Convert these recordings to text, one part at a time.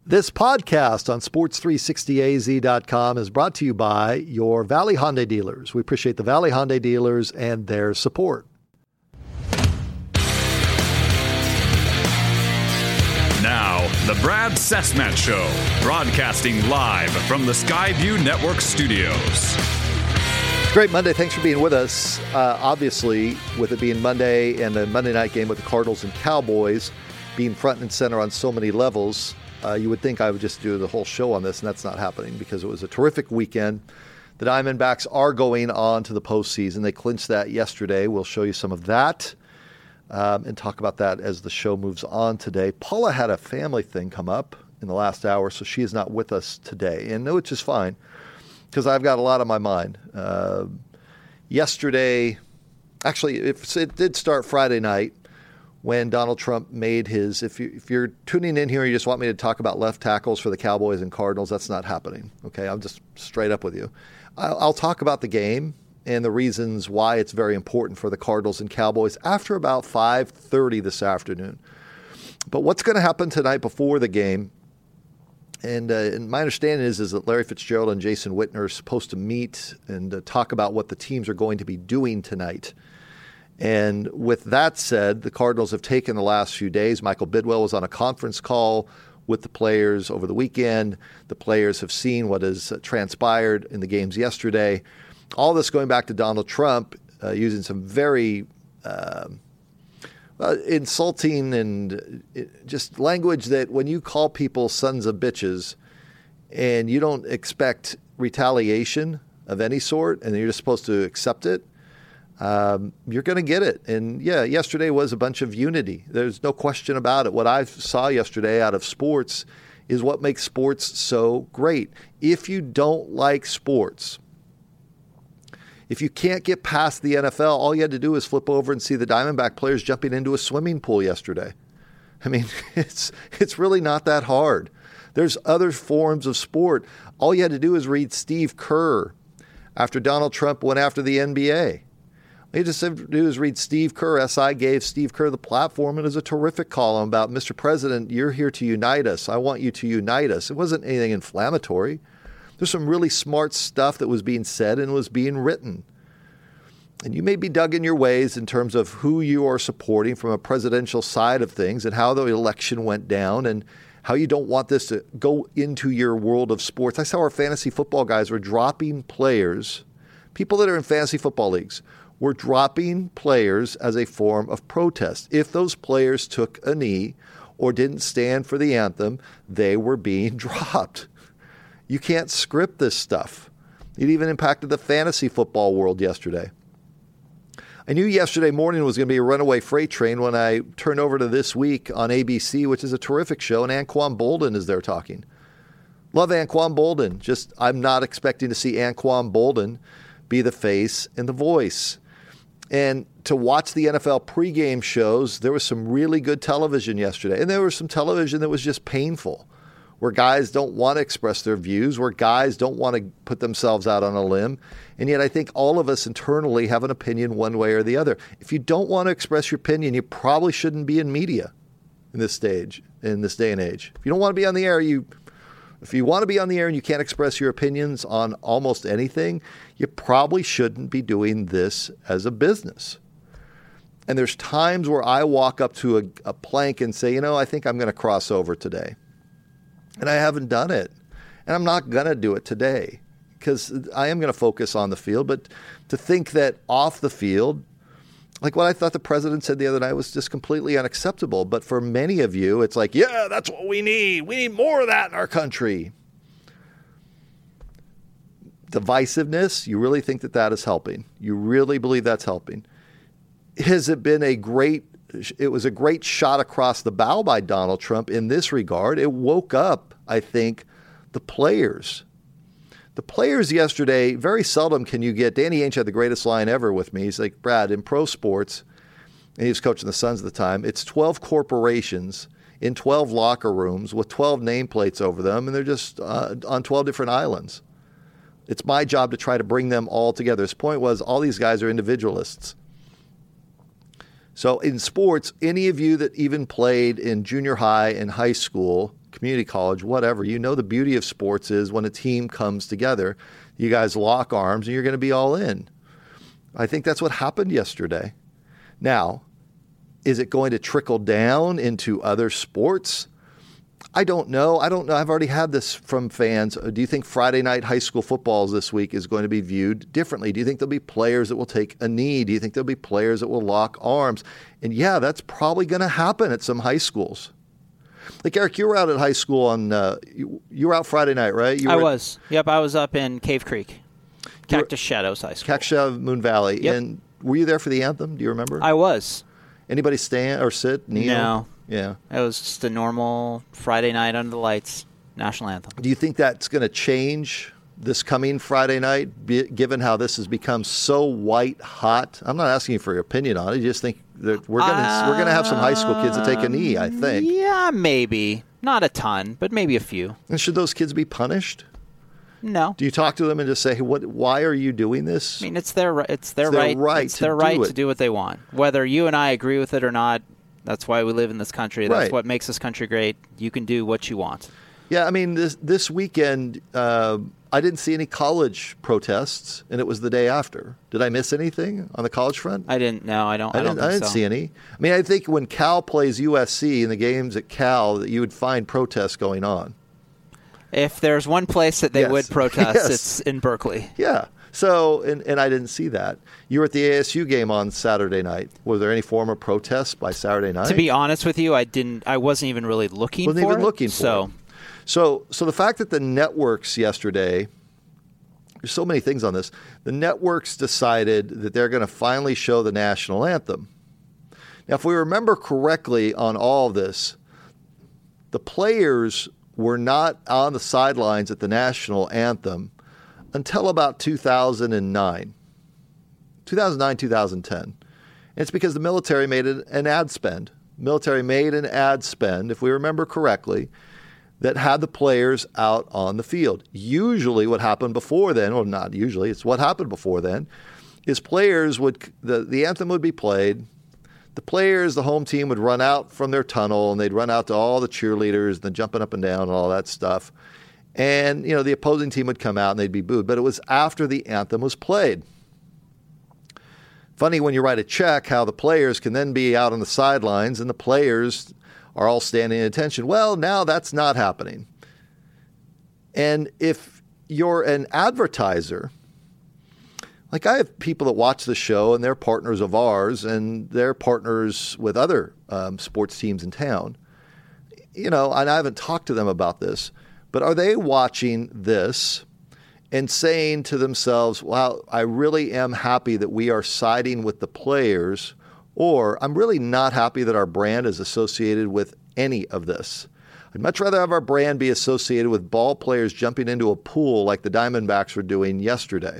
This podcast on sports360az.com is brought to you by your Valley Hyundai dealers. We appreciate the Valley Hyundai dealers and their support. Now, the Brad Cessna Show, broadcasting live from the Skyview Network studios. Great Monday. Thanks for being with us. Obviously, with it being Monday and the Monday night game with the Cardinals and Cowboys being front and center on so many levels, you would think I would just do the whole show on this, and that's not happening because it was a terrific weekend. The Diamondbacks are going on to the postseason. They clinched that yesterday. We'll show you some of that and talk about that as the show moves on today. Paula had a family thing come up in the last hour, so she is not with us today, and which is fine because I've got a lot on my mind. Yesterday, actually, it did start Friday night, when Donald Trump made his, if you're tuning in here and you just want me to talk about left tackles for the Cowboys and Cardinals, that's not happening. Okay, I'm just straight up with you. I'll talk about the game and the reasons why it's very important for the Cardinals and Cowboys after about 5:30 this afternoon. But what's going to happen tonight before the game, and my understanding is that Larry Fitzgerald and Jason Whitner are supposed to meet and talk about what the teams are going to be doing tonight. And with that said, the Cardinals have taken the last few days. Michael Bidwell was on a conference call with the players over the weekend. The players have seen what has transpired in the games yesterday. All this going back to Donald Trump using some very insulting and just language that when you call people sons of bitches and you don't expect retaliation of any sort and you're just supposed to accept it, you're going to get it. And yeah, yesterday was a bunch of unity. There's no question about it. What I saw yesterday out of sports is what makes sports so great. If you don't like sports, if you can't get past the NFL, all you had to do is flip over and see the Diamondback players jumping into a swimming pool yesterday. I mean, it's really not that hard. There's other forms of sport. All you had to do is read Steve Kerr after Donald Trump went after the NBA. All you just have to do is read Steve Kerr. SI gave Steve Kerr the platform, and it was a terrific column about, Mr. President, you're here to unite us. I want you to unite us. It wasn't anything inflammatory. There's some really smart stuff that was being said and was being written. And you may be dug in your ways in terms of who you are supporting from a presidential side of things and how the election went down and how you don't want this to go into your world of sports. I saw our fantasy football guys were dropping players, people that are in fantasy football leagues, were dropping players as a form of protest. If those players took a knee or didn't stand for the anthem, they were being dropped. You can't script this stuff. It even impacted the fantasy football world yesterday. I knew yesterday morning was going to be a runaway freight train when I turned over to This Week on ABC, which is a terrific show, and Anquan Boldin is there talking. Love Anquan Boldin. Just I'm not expecting to see Anquan Boldin be the face and the voice. And to watch the NFL pregame shows, there was some really good television yesterday. And there was some television that was just painful, where guys don't want to express their views, where guys don't want to put themselves out on a limb. And yet I think all of us internally have an opinion one way or the other. If you don't want to express your opinion, you probably shouldn't be in media in this day and age. If you don't want to be on the air, if you want to be on the air and you can't express your opinions on almost anything, you probably shouldn't be doing this as a business. And there's times where I walk up to a plank and say, I think I'm going to cross over today. And I haven't done it. And I'm not going to do it today because I am going to focus on the field. But to think that off the field, like what I thought the president said the other night was just completely unacceptable. But for many of you, it's like, yeah, that's what we need. We need more of that in our country. Divisiveness, you really think that is helping? You really believe that's helping? Has it been it was a great shot across the bow by Donald Trump in this regard. It woke up, I think, the players. The players yesterday, very seldom can you get, Danny Ainge had the greatest line ever with me. He's like, Brad, in pro sports, and he was coaching the Suns at the time, it's 12 corporations in 12 locker rooms with 12 nameplates over them, and they're just on 12 different islands. It's my job to try to bring them all together. His point was all these guys are individualists. So in sports, any of you that even played in junior high and high school community college, whatever. You know the beauty of sports is when a team comes together, you guys lock arms and you're going to be all in. I think that's what happened yesterday. Now, is it going to trickle down into other sports? I don't know. I've already had this from fans. Do you think Friday night high school footballs this week is going to be viewed differently? Do you think there'll be players that will take a knee? Do you think there'll be players that will lock arms? And yeah, that's probably going to happen at some high schools. Like, Eric, you were out at high school on, you were out Friday night, right? I was. Yep, I was up in Cave Creek, Cactus Shadows High School. Cactus Shadows, Moon Valley. Yep. And were you there for the anthem? Do you remember? I was. Anybody stand or sit, kneel? No. Yeah. It was just a normal Friday night under the lights national anthem. Do you think that's going to change this coming Friday night, given how this has become so white hot? I'm not asking you for your opinion on it. You just think that we're going to have some high school kids that take a knee, I think. Yeah, maybe. Not a ton, but maybe a few. And should those kids be punished? No. Do you talk to them and just say, hey, why are you doing this? I mean, it's their right to do what they want. Whether you and I agree with it or not, that's why we live in this country. That's what makes this country great. You can do what you want. Yeah, I mean, this weekend, I didn't see any college protests, and it was the day after. Did I miss anything on the college front? I didn't. No, I don't. I didn't see any. I mean, I think when Cal plays USC in the games at Cal, that you would find protests going on. If there's one place that they would protest, it's in Berkeley. Yeah. So, and I didn't see that. You were at the ASU game on Saturday night. Was there any form of protest by Saturday night? To be honest with you, I wasn't even really looking for it. So the fact that the networks yesterday, there's so many things on this. The networks decided that they're going to finally show the national anthem. Now, if we remember correctly on all of this, the players were not on the sidelines at the national anthem until about 2009, 2010. And it's because the military made an ad spend. Military made an ad spend, if we remember correctly, that had the players out on the field. Usually what happened before then, or not usually, it's what happened before then, is players the anthem would be played. The players, the home team, would run out from their tunnel, and they'd run out to all the cheerleaders and the jumping up and down and all that stuff. And, the opposing team would come out and they'd be booed. But it was after the anthem was played. Funny when you write a check how the players can then be out on the sidelines and the players are all standing at attention. Well, now that's not happening. And if you're an advertiser, like I have people that watch the show and they're partners of ours and they're partners with other sports teams in town, and I haven't talked to them about this. But are they watching this and saying to themselves, wow, I really am happy that we are siding with the players, or I'm really not happy that our brand is associated with any of this? I'd much rather have our brand be associated with ball players jumping into a pool like the Diamondbacks were doing yesterday.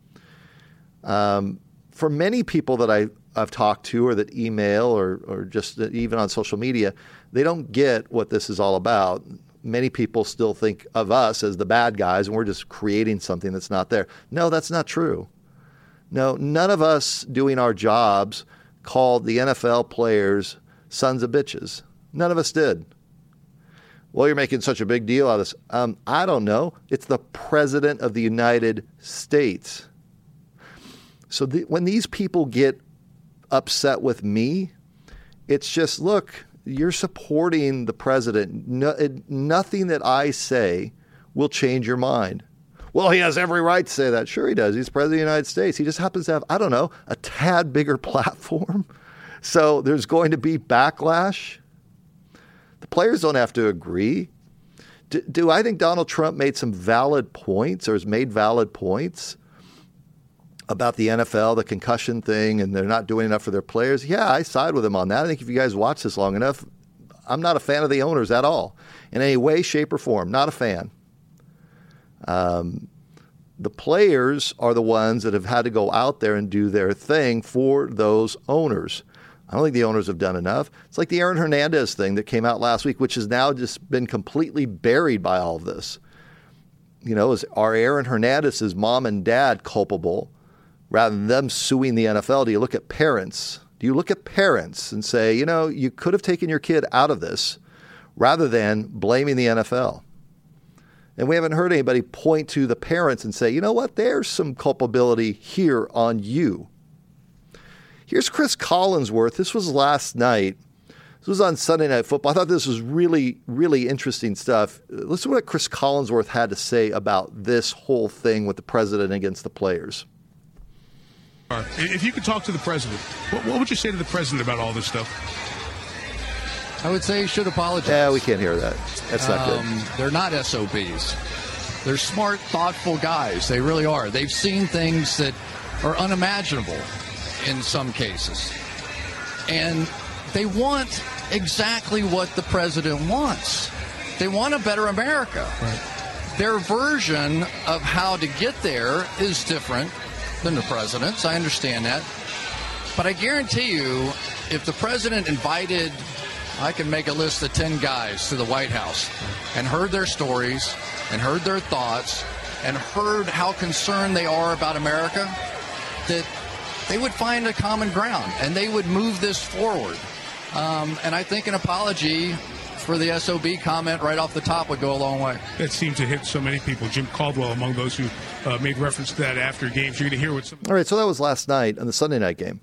For many people that I've talked to or that email or just even on social media, they don't get what this is all about. Many people still think of us as the bad guys and we're just creating something that's not there. No, that's not true. No, none of us doing our jobs called the NFL players sons of bitches. None of us did. Well, you're making such a big deal out of this. I don't know. It's the President of the United States. So when these people get upset with me, it's just, look, you're supporting the president. Nothing that I say will change your mind. Well, he has every right to say that. Sure he does. He's president of the United States. He just happens to have, I don't know, a tad bigger platform. So there's going to be backlash. The players don't have to agree. Do I think Donald Trump made some valid points or has made valid points about the NFL, the concussion thing, and they're not doing enough for their players? Yeah, I side with him on that. I think if you guys watch this long enough, I'm not a fan of the owners at all. In any way, shape, or form. Not a fan. The players are the ones that have had to go out there and do their thing for those owners. I don't think the owners have done enough. It's like the Aaron Hernandez thing that came out last week, which has now just been completely buried by all of this. Are Aaron Hernandez's mom and dad culpable rather than them suing the NFL? Do you look at parents? Do you look at parents and say, you could have taken your kid out of this rather than blaming the NFL. And we haven't heard anybody point to the parents and say, you know what, there's some culpability here on you. Here's Chris Collinsworth. This was last night. This was on Sunday Night Football. I thought this was really, really interesting stuff. Listen to what Chris Collinsworth had to say about this whole thing with the president against the players. If you could talk to the president, what would you say to the president about all this stuff? I would say he should apologize. Yeah, we can't hear that. That's not good. They're not SOBs. They're smart, thoughtful guys. They really are. They've seen things that are unimaginable in some cases. And they want exactly what the president wants. They want a better America. Right. Their version of how to get there is different than the president's. I understand that. But I guarantee you, if the president invited, I can make a list of 10 guys to the White House and heard their stories and heard their thoughts and heard how concerned they are about America, that they would find a common ground and they would move this forward. And I think an apology for the SOB comment right off the top would go a long way. That seemed to hit so many people. Jim Caldwell among those who made reference to that after games. You're going to hear what some... All right, so that was last night on the Sunday night game.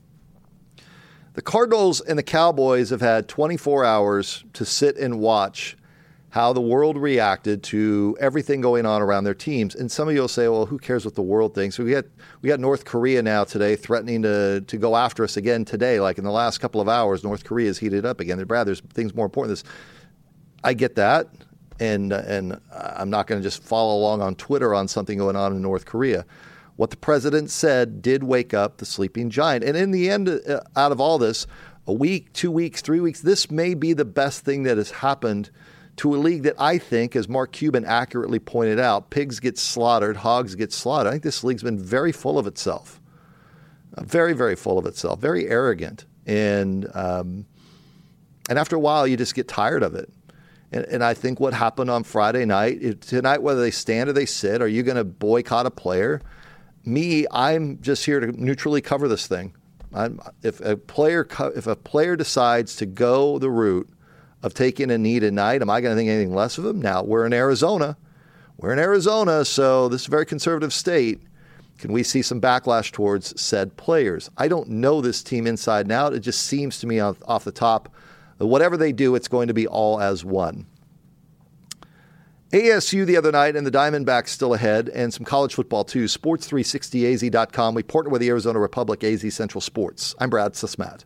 The Cardinals and the Cowboys have had 24 hours to sit and watch how the world reacted to everything going on around their teams. And some of you will say, well, who cares what the world thinks? So we got North Korea now today threatening to go after us again today. Like in the last couple of hours, North Korea has heated up again. There's things more important than this. I get that. And I'm not going to just follow along on Twitter on something going on in North Korea. What the president said did wake up the sleeping giant. And in the end, out of all this, a week, 2 weeks, 3 weeks, this may be the best thing that has happened to a league that I think, as Mark Cuban accurately pointed out, pigs get slaughtered, hogs get slaughtered. I think this league's been very full of itself, very, very full of itself, very arrogant. And after a while, you just get tired of it. And I think what happened on Friday night, tonight, whether they stand or they sit, are you going to boycott a player? I'm just here to neutrally cover this thing. If a player decides to go the route of taking a knee tonight, am I going to think anything less of him? Now, we're in Arizona, so this is a very conservative state. Can we see some backlash towards said players? I don't know this team inside and out. It just seems to me off the top that whatever they do, it's going to be all as one. ASU the other night and the Diamondbacks still ahead, and some college football too. Sports360az.com. We partner with the Arizona Republic AZ Central Sports. I'm Brad Sesmat.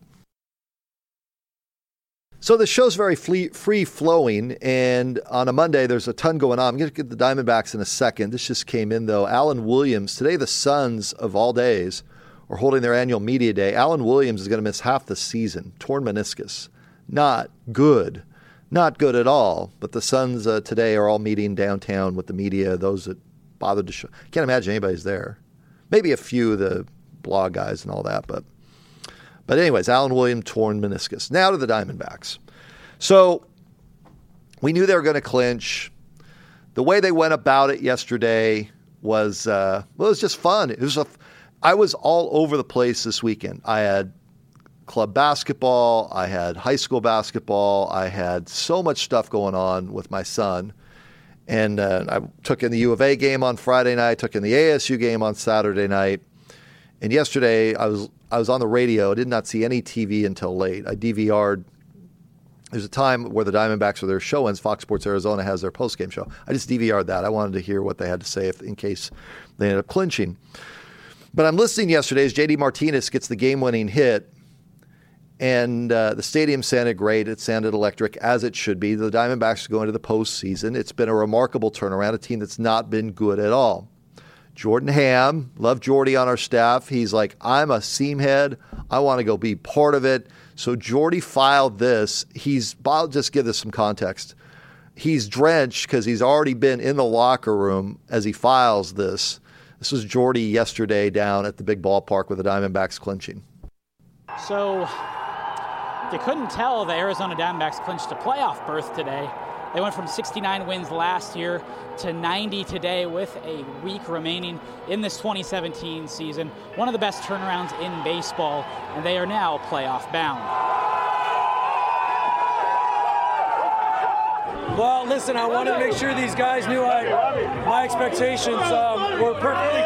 So the show's very free-flowing, and on a Monday, there's a ton going on. I'm going to get the Diamondbacks in a second. This just came in, though. Alan Williams, today the Suns of all days are holding their annual media day. Alan Williams is going to miss half the season. Torn meniscus. Not good. Not good at all. But the Suns today are all meeting downtown with the media, those that bothered to show. Can't imagine anybody's there. Maybe a few of the blog guys and all that, but anyways, Alan Williams, torn meniscus. Now to the Diamondbacks. So we knew they were going to clinch. The way they went about it yesterday was it was just fun. I was all over the place this weekend. I had club basketball. I had high school basketball. I had so much stuff going on with my son. And I took in the U of A game on Friday night, took in the ASU game on Saturday night. And yesterday I was on the radio. I did not see any TV until late. I DVR'd. There's a time where the Diamondbacks, or their show ends, Fox Sports Arizona has their postgame show. I just DVR'd that. I wanted to hear what they had to say in case they ended up clinching. But I'm listening yesterday as J.D. Martinez gets the game-winning hit. And the stadium sounded great. It sounded electric, as it should be. The Diamondbacks are going to the postseason. It's been a remarkable turnaround, a team that's not been good at all. Jordan Ham, love Jordy on our staff. He's like, I'm a seam head. I want to go be part of it. So Jordy filed this. I'll just give this some context. He's drenched because he's already been in the locker room as he files this. This was Jordy yesterday down at the big ballpark with the Diamondbacks clinching. So you couldn't tell the Arizona Diamondbacks clinched a playoff berth today. They went from 69 wins last year to 90 today with a week remaining in this 2017 season. One of the best turnarounds in baseball, and they are now playoff bound. Well, listen, I wanted to make sure these guys knew my expectations were perfectly.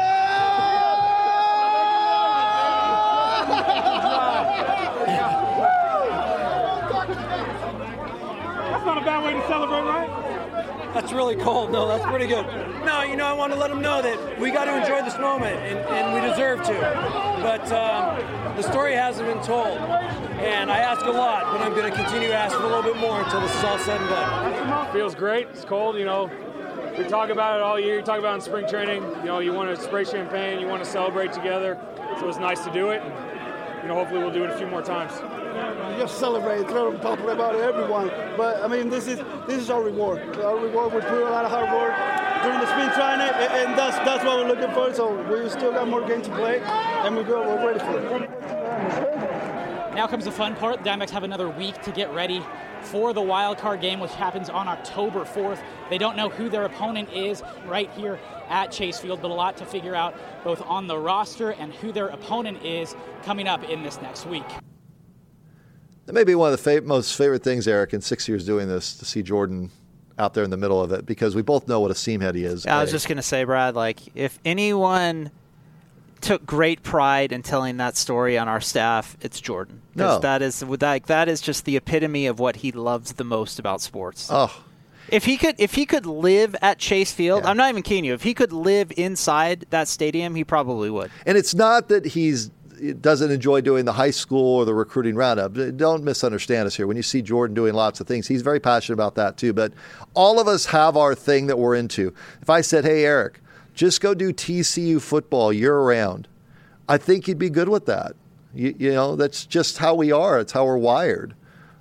That's not a bad way to celebrate, right? That's really cold. No, that's pretty good. No, I want to let them know that we got to enjoy this moment, and we deserve to. But the story hasn't been told, and I ask a lot, but I'm going to continue to ask for a little bit more until this is all said and done. Feels great. It's cold, We talk about it all year. You talk about it in spring training. You want to spray champagne. You want to celebrate together. So it's nice to do it. And, hopefully we'll do it a few more times. Just celebrate, throw a compliment about everyone. But this is our reward. Our reward, we put a lot of hard work during the spring training, and that's what we're looking for. So we still got more games to play, and we're ready for it. Now comes the fun part. The Diamondbacks have another week to get ready for the wild card game, which happens on October 4th. They don't know who their opponent is right here at Chase Field, but a lot to figure out both on the roster and who their opponent is coming up in this next week. That may be one of the most favorite things, Eric, in 6 years doing this, to see Jordan out there in the middle of it, because we both know what a seamhead he is. I was just going to say, Brad, if anyone took great pride in telling that story on our staff, it's Jordan. No. That is just the epitome of what he loves the most about sports. Oh. If he could live at Chase Field, I'm not even kidding you. If he could live inside that stadium, he probably would. And it's not that he doesn't enjoy doing the high school or the recruiting roundup. Don't misunderstand us here. When you see Jordan doing lots of things, he's very passionate about that too. But all of us have our thing that we're into. If I said, hey, Eric, just go do TCU football year-round, I think you'd be good with that. That's just how we are. It's how we're wired.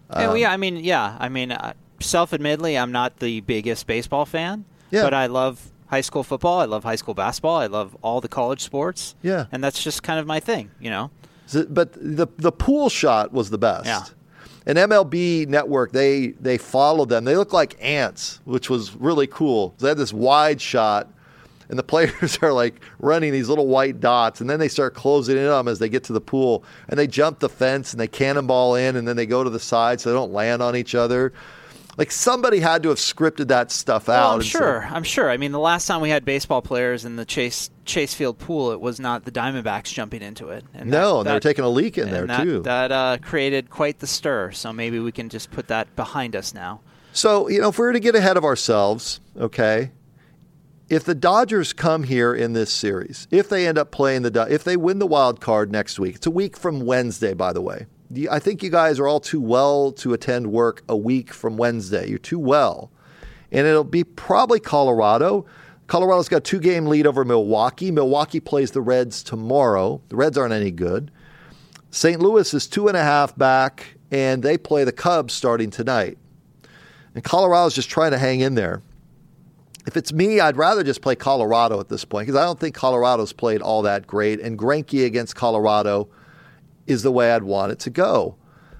Self-admittedly, I'm not the biggest baseball fan, but I love high school football. I love high school basketball. I love all the college sports. Yeah. And that's just kind of my thing, But the pool shot was the best. Yeah. And MLB Network, they followed them. They looked like ants, which was really cool. They had this wide shot, and the players are running these little white dots, and then they start closing in on them as they get to the pool, and they jump the fence and they cannonball in, and then they go to the side so they don't land on each other. Somebody had to have scripted that stuff out. I'm sure. The last time we had baseball players in the Chase Field pool, it was not the Diamondbacks jumping into it. And they were taking a leak in there, too. That created quite the stir, so maybe we can just put that behind us now. So, if we were to get ahead of ourselves, okay, if the Dodgers come here in this series, if they end up playing if they win the wild card next week, it's a week from Wednesday, by the way. I think you guys are all too well to attend work a week from Wednesday. You're too well. And it'll be probably Colorado. Colorado's got a 2-game lead over Milwaukee. Milwaukee plays the Reds tomorrow. The Reds aren't any good. St. Louis is 2.5 back, and they play the Cubs starting tonight. And Colorado's just trying to hang in there. If it's me, I'd rather just play Colorado at this point, because I don't think Colorado's played all that great. And Greinke against Colorado is the way I'd want it to go.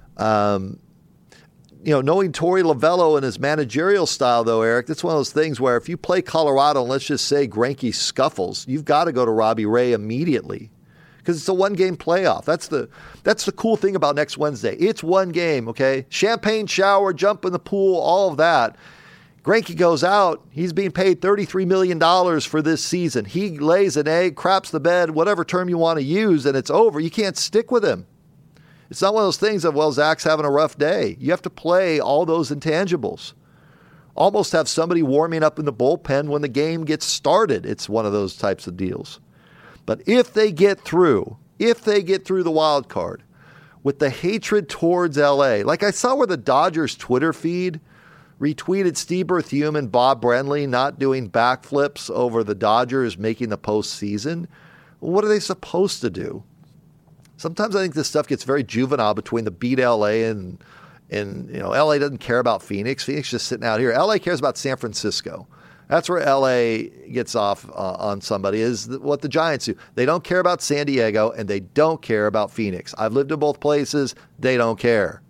Knowing Torey Lovullo and his managerial style, though, Eric, that's one of those things where if you play Colorado and let's just say Greinke scuffles, you've got to go to Robbie Ray immediately, because it's a one-game playoff. That's the cool thing about next Wednesday. It's one game, okay? Champagne shower, jump in the pool, all of that. Greinke goes out. He's being paid $33 million for this season. He lays an egg, craps the bed, whatever term you want to use, and it's over. You can't stick with him. It's not one of those things of, Zach's having a rough day. You have to play all those intangibles. Almost have somebody warming up in the bullpen when the game gets started. It's one of those types of deals. But if they get through the wild card with the hatred towards L.A., like I saw where the Dodgers Twitter feed retweeted Steve Berthiaume and Bob Brenly not doing backflips over the Dodgers making the postseason. What are they supposed to do? Sometimes I think this stuff gets very juvenile between the beat LA and LA doesn't care about Phoenix. Phoenix is just sitting out here. LA cares about San Francisco. That's where LA gets off on somebody, is what the Giants do. They don't care about San Diego, and they don't care about Phoenix. I've lived in both places. They don't care.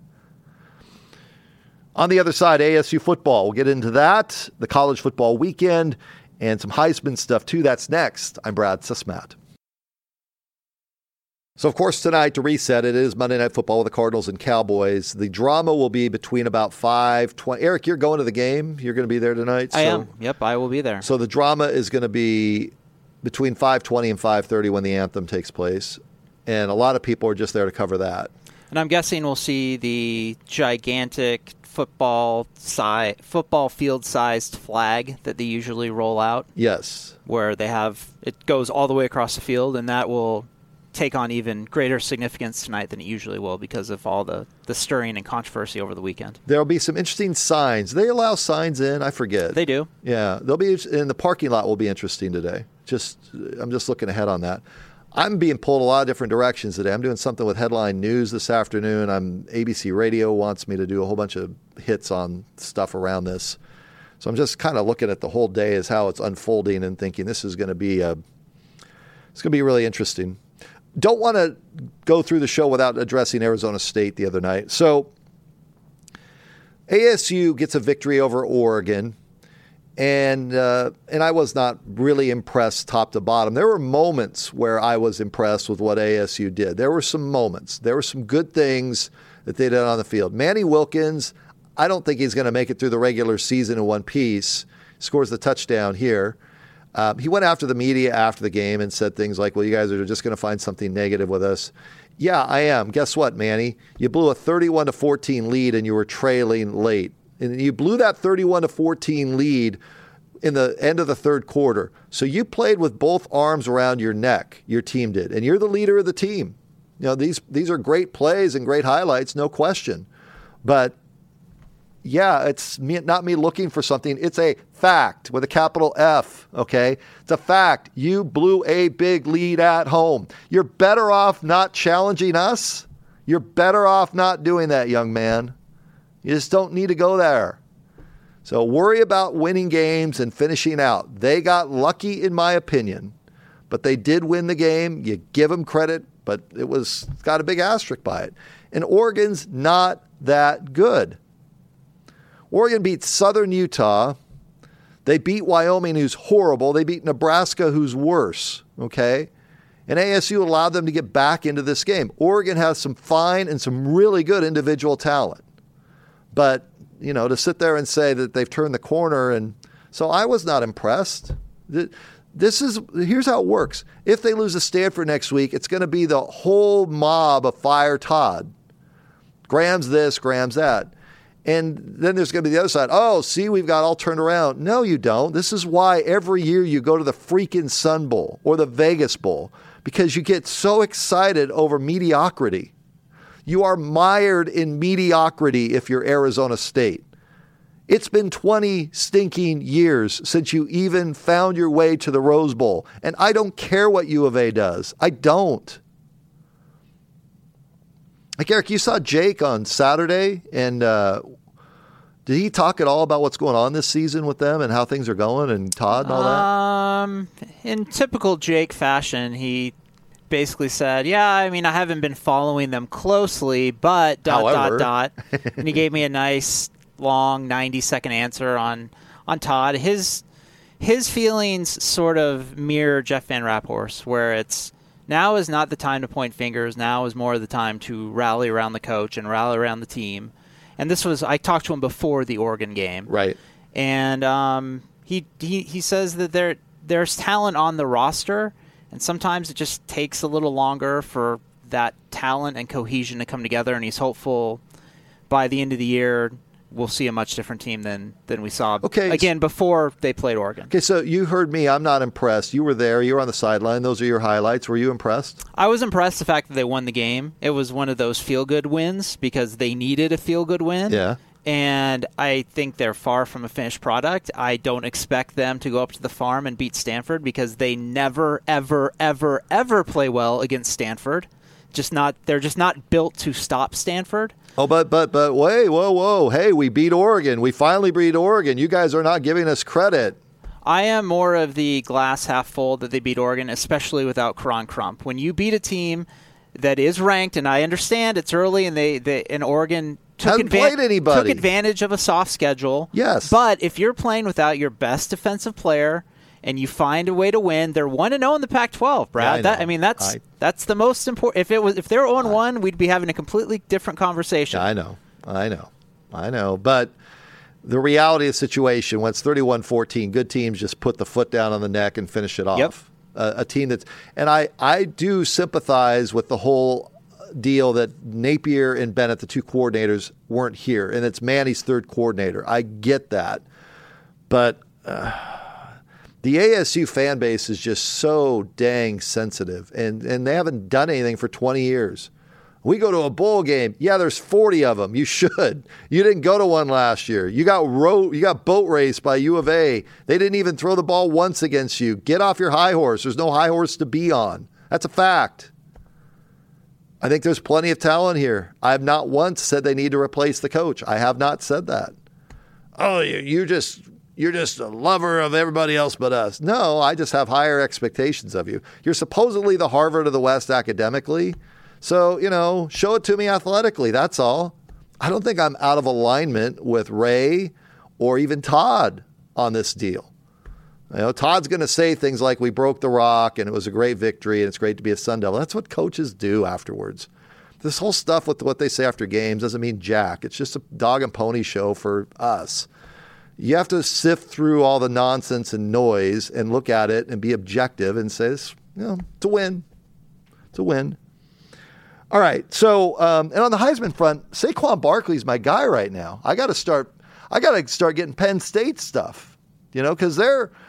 On the other side, ASU football. We'll get into that, the college football weekend, and some Heisman stuff too. That's next. I'm Brad Sesmat. So, of course, tonight, to reset, it is Monday Night Football with the Cardinals and Cowboys. The drama will be between about 5:20. Eric, you're going to the game. You're going to be there tonight. I am. Yep, I will be there. So the drama is going to be between 5:20 and 5:30 when the anthem takes place. And a lot of people are just there to cover that. And I'm guessing we'll see the gigantic football field-sized flag that they usually roll out. Yes. Where it goes all the way across the field, and that will take on even greater significance tonight than it usually will because of all the stirring and controversy over the weekend. There'll be some interesting signs. They allow signs in? I forget. They do. Yeah. They'll be in the parking lot will be interesting today. I'm just looking ahead on that. I'm being pulled a lot of different directions today. I'm doing something with Headline News this afternoon. ABC Radio wants me to do a whole bunch of hits on stuff around this. So I'm just kind of looking at the whole day as how it's unfolding and thinking this is going to be really interesting. Don't want to go through the show without addressing Arizona State the other night. So ASU gets a victory over Oregon, and I was not really impressed top to bottom. There were moments where I was impressed with what ASU did. There were some moments. There were some good things that they did on the field. Manny Wilkins, I don't think he's going to make it through the regular season in one piece. Scores the touchdown here. He went after the media after the game and said things like, well, you guys are just going to find something negative with us. Yeah, I am. Guess what, Manny? You blew a 31-14 lead and you were trailing late. And you blew that 31-14 lead in the end of the third quarter. So you played with both arms around your neck, your team did. And you're the leader of the team. You know, these are great plays and great highlights, no question. But yeah, it's not me looking for something. It's a fact with a capital F, okay? It's a fact. You blew a big lead at home. You're better off not challenging us. You're better off not doing that, young man. You just don't need to go there. So worry about winning games and finishing out. They got lucky, in my opinion, but they did win the game. You give them credit, but it's got a big asterisk by it. And Oregon's not that good. Oregon beat Southern Utah. They beat Wyoming, who's horrible. They beat Nebraska, who's worse, okay? And ASU allowed them to get back into this game. Oregon has some fine and some really good individual talent. But, you know, to sit there and say that they've turned the corner, and so I was not impressed. Here's how it works. If they lose to Stanford next week, it's going to be the whole mob of fire Todd. Graham's this, Graham's that. And then there's going to be the other side. Oh, see, we've got all turned around. No, you don't. This is why every year you go to the freaking Sun Bowl or the Vegas Bowl, because you get so excited over mediocrity. You are mired in mediocrity if you're Arizona State. It's been 20 stinking years since you even found your way to the Rose Bowl. And I don't care what U of A does. I don't. Like, Eric, you saw Jake on Saturday, and did he talk at all about what's going on this season with them and how things are going, and Todd and all that? In typical Jake fashion, he basically said, yeah, I mean, I haven't been following them closely, but ... And he gave me a nice, long, 90-second answer on Todd. His feelings sort of mirror Jeff Van Raphorst, where it's, now is not the time to point fingers. Now is more the time to rally around the coach and rally around the team. And I talked to him before the Oregon game. Right. And he says that there's talent on the roster, and sometimes it just takes a little longer for that talent and cohesion to come together, and he's hopeful by the end of the year we'll see a much different team than we saw again before they played Oregon. Okay, so you heard me. I'm not impressed. You were there. You were on the sideline. Those are your highlights. Were you impressed? I was impressed the fact that they won the game. It was one of those feel-good wins because they needed a feel-good win. Yeah. And I think they're far from a finished product. I don't expect them to go up to the farm and beat Stanford because they never, ever, ever, ever play well against Stanford. They're just not built to stop Stanford. Oh, but wait, whoa. Hey, we beat Oregon. We finally beat Oregon. You guys are not giving us credit. I am more of the glass half full that they beat Oregon, especially without Karan Crump. When you beat a team that is ranked, and I understand it's early, and Oregon took advantage of a soft schedule. Yes. But if you're playing without your best defensive player and you find a way to win. They're 1-0 in the Pac-12, Brad. Yeah, That's the most important. If they were 0-1, we'd be having a completely different conversation. I know. But the reality of the situation, when it's 31-14, good teams just put the foot down on the neck and finish it off. Yep. A team that's, and I do sympathize with the whole deal that Napier and Bennett, the two coordinators, weren't here, and it's Manny's third coordinator. I get that, but the ASU fan base is just so dang sensitive, and they haven't done anything for 20 years. We go to a bowl game. Yeah, there's 40 of them. You should. You didn't go to one last year. You got boat raced by U of A. They didn't even throw the ball once against you. Get off your high horse. There's no high horse to be on. That's a fact. I think there's plenty of talent here. I have not once said they need to replace the coach. I have not said that. Oh, you're just a lover of everybody else but us. No, I just have higher expectations of you. You're supposedly the Harvard of the West academically. So, show it to me athletically. That's all. I don't think I'm out of alignment with Ray or even Todd on this deal. Todd's going to say things like, we broke the rock and it was a great victory and it's great to be a Sun Devil. That's what coaches do afterwards. This whole stuff with what they say after games doesn't mean jack. It's just a dog and pony show for us. You have to sift through all the nonsense and noise and look at it and be objective and say, it's a win. It's a win. All right. So, and on the Heisman front, Saquon Barkley's my guy right now. I got to start getting Penn State stuff, because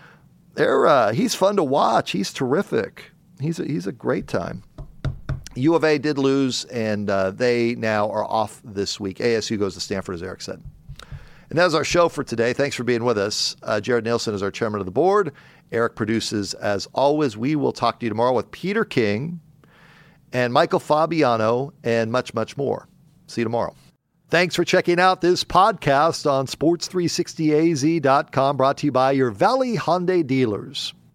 he's fun to watch. He's terrific. He's a great time. U of A did lose, and they now are off this week. ASU goes to Stanford, as Eric said. And that is our show for today. Thanks for being with us. Jared Nielsen is our chairman of the board. Eric produces, as always. We will talk to you tomorrow with Peter King and Michael Fabiano, and much, much more. See you tomorrow. Thanks for checking out this podcast on Sports360AZ.com, brought to you by your Valley Hyundai dealers.